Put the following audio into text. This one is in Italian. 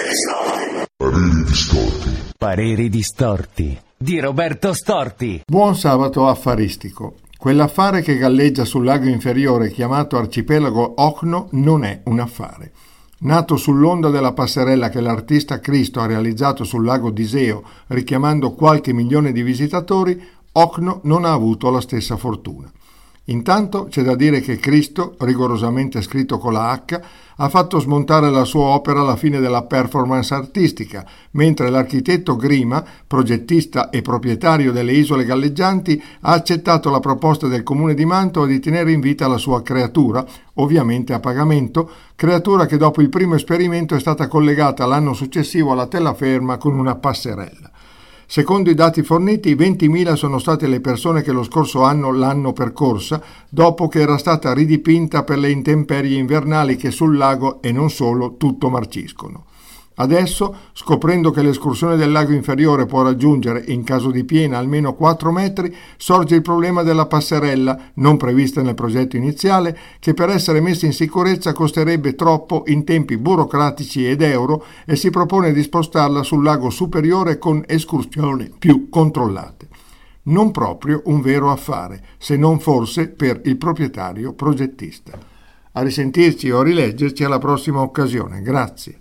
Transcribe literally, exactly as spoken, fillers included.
Pareri distorti. Pareri distorti di Roberto Storti. Buon sabato affaristico. Quell'affare che galleggia sul lago inferiore chiamato arcipelago Ochno non è un affare. Nato sull'onda della passerella che l'artista Cristo ha realizzato sul lago d'Iseo, richiamando qualche milione di visitatori, Ochno non ha avuto la stessa fortuna. Intanto c'è da dire che Cristo, rigorosamente scritto con la H, ha fatto smontare la sua opera alla fine della performance artistica, mentre l'architetto Grima, progettista e proprietario delle isole galleggianti, ha accettato la proposta del comune di Mantova di tenere in vita la sua creatura, ovviamente a pagamento, creatura che dopo il primo esperimento è stata collegata l'anno successivo alla terraferma con una passerella. Secondo i dati forniti, ventimila sono state le persone che lo scorso anno l'hanno percorsa, dopo che era stata ridipinta per le intemperie invernali che sul lago e non solo tutto marciscono. Adesso, scoprendo che l'escursione del lago inferiore può raggiungere, in caso di piena, almeno quattro metri, sorge il problema della passerella, non prevista nel progetto iniziale, che per essere messa in sicurezza costerebbe troppo in tempi burocratici ed euro e si propone di spostarla sul lago superiore con escursioni più controllate. Non proprio un vero affare, se non forse per il proprietario progettista. A risentirci o a rileggerci alla prossima occasione. Grazie.